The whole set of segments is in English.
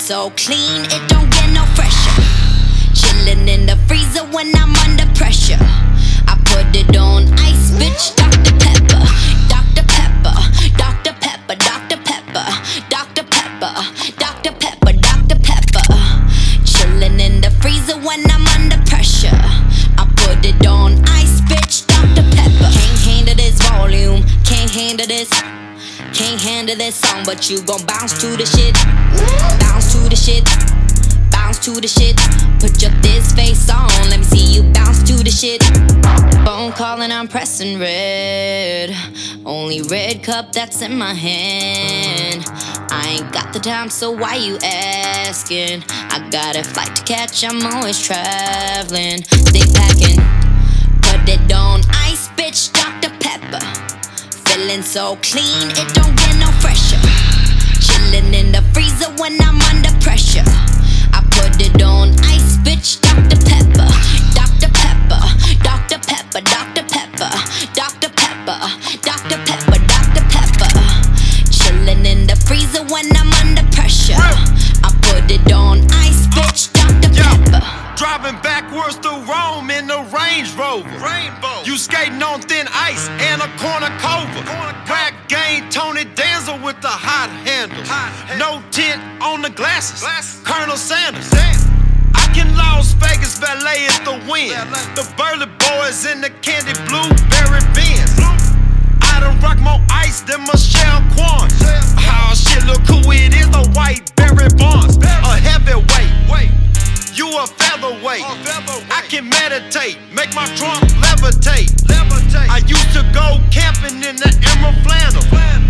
so clean, it don't get no fresher. Chillin' in the freezer when I'm under pressure. I put it on ice, bitch, Dr. Pepper. Dr. Pepper, Dr. Pepper, Dr. Pepper, Dr. Pepper, Dr. Pepper, Dr. Pepper. Chillin' in the freezer when I'm under pressure. I put it on ice, bitch, Dr. Pepper. Can't handle this volume, can't handle this. Can't handle this song, but you gon' bounce to the shit. Bounce to the shit. Bounce to the shit. Put your this face on, let me see you bounce to the shit. Phone calling, I'm pressing red. Only red cup that's in my hand. I ain't got the time, so why you asking? I got a flight to catch, I'm always traveling. Stay packing, put it on ice, bitch, Dr. Pepper. Feeling so clean, it don't get no fresher. Chillin' in the freezer when I'm under pressure. I put it on ice, bitch, Dr. Pepper. Dr. Pepper, Dr. Pepper, Dr. Pepper, Dr. Pepper, Dr. Pepper, Dr. Pepper. Chillin' in the freezer when I'm under pressure. I put it on ice, bitch, Dr. Pepper. Driving backwards through Rome in the Range Rover. Rainbow. You skating on thin ice and a cornucopia. Rap game, Tony Danza with the hot handles. No tint on the glasses. Colonel Sanders. I can Las Vegas valet is the win. The Burley Boys in the candy blueberry Benz. I done rock more ice than Michelle Kwan. Oh shit, look who it is, the white Barry Bonds. A heavyweight. You a featherweight. I can meditate, make my trunk levitate. I used to go camping in the emerald flannel.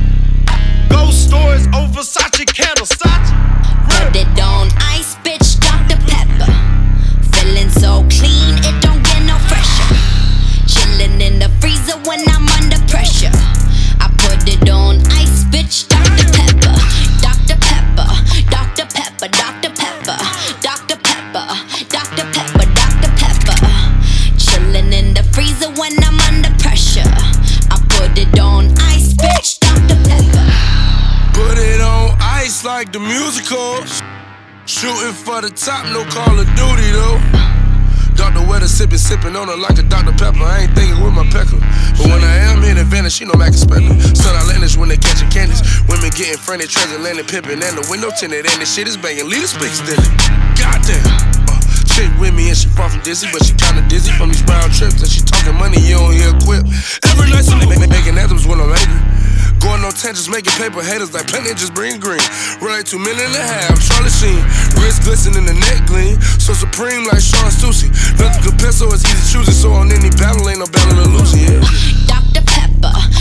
Ghost stories over Versace candles. Put it on ice, bitch, Dr. Pepper. Feeling so clean, it don't get no fresher. Chillin' in the freezer when I'm under pressure. I put it on ice, bitch, Dr. Pepper. Dr. Pepper, Dr. Pepper, Dr. Pepper, Dr. Pepper, Dr. Pepper, Dr. Pepper. Chillin' in the freezer when I'm under pressure. I put it on ice, bitch, Dr. Pepper. Put it on ice like the musical. Shooting for the top, no Call of Duty though. Dr. Weather sippin' on her like a Dr. Pepper. I ain't thinking with my pecker. But when I am hitting Venice, she know Mac expected. Sun outlandish when they catchin' candies. Women getting friendly, transatlantic pimpin'. And the window tinted and the shit is banging. Lead a speak steady. Goddamn. Chick with me and she far from dizzy, but she kinda dizzy from these round trips. And she talking money, you don't hear quip. Every night somebody making anthems when I'm angry. Going on tangents, making paper haters like plenty, just bring green. Run like 2.5 million, Charlie Sheen. Wrist glistening, the neck gleam. So supreme like Sean Stussy. Nothing compare, so it's easy choosing. So on any battle, ain't no battle to lose, yeah. Dr. Pepper,